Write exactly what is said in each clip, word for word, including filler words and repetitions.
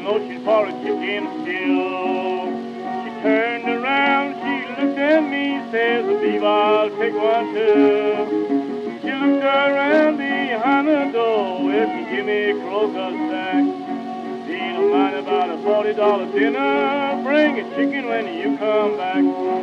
notion for a chicken still. She turned around, she looked at me, says, Beaver, I'll take one too. She looked around behind the door, if you give me a crocus sack. Don't mind about a forty dollar dinner, bring a chicken when you come back.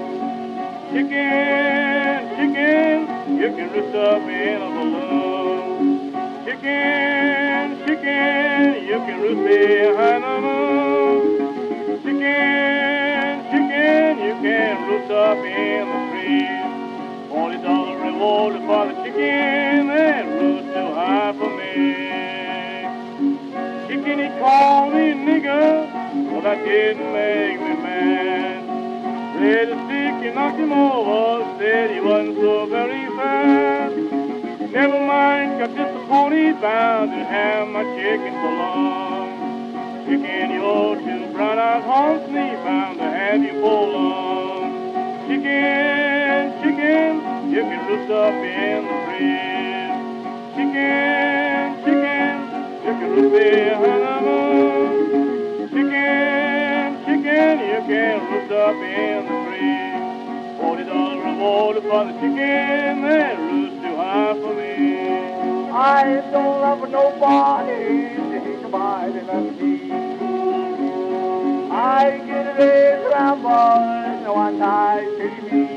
Chicken, chicken, you can roost up in a balloon. Chicken, chicken, you can roost behind the moon. Chicken, chicken, you can roost up in the trees. Forty dollar reward for the chicken that roosts too high for me. Chicken, he called me nigger, well that didn't make me mad. Read a stick and knocked him over, said he wasn't so very fast. Never mind, got disappointed, bound to have my chicken so long. Chicken, you're too brown-eyed haunts me, bound to have you for long. Chicken, chicken, you can roost up in the trees. Chicken, chicken, you can roost behind the moon. Chicken, chicken, you can roost up in the trees. Forty dollar reward for the chicken that roosts too high for me. I don't love nobody, take nobody love me. I get a raise around boys, no one dies to me.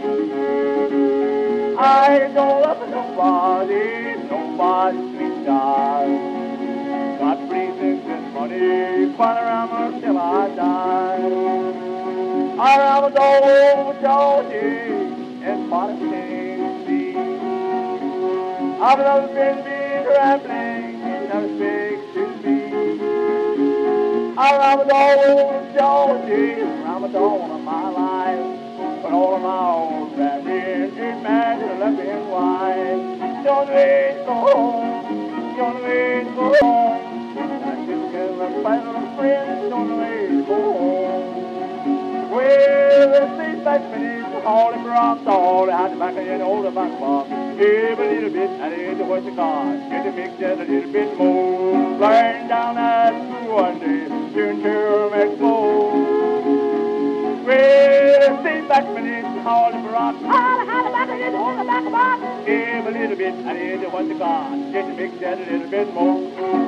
I don't love nobody, nobody sweet God. God breathes this money, fun around till I die. Around the door with Georgie and Bottom Sea. I've never been big rambling, never speaks to me. Around the door with Georgie, around the dawn of my life. But all of my old rambling ain't mad to left and wide. Don't wait, go home, don't wait, go home. I just get a fight with a friend, don't wait, go home. Well, let's see, back minutes, all the rocks, all the hot tobacco, and all the back box. Give a little bit, and it's the voice of God. Get the mix just a little bit more. Burn down that one day, soon to make more. Well, let's see, back minutes, all the rocks, all the hot tobacco, and all the back box. Give a little bit, and it's the voice of God. Get the mix just a little bit more.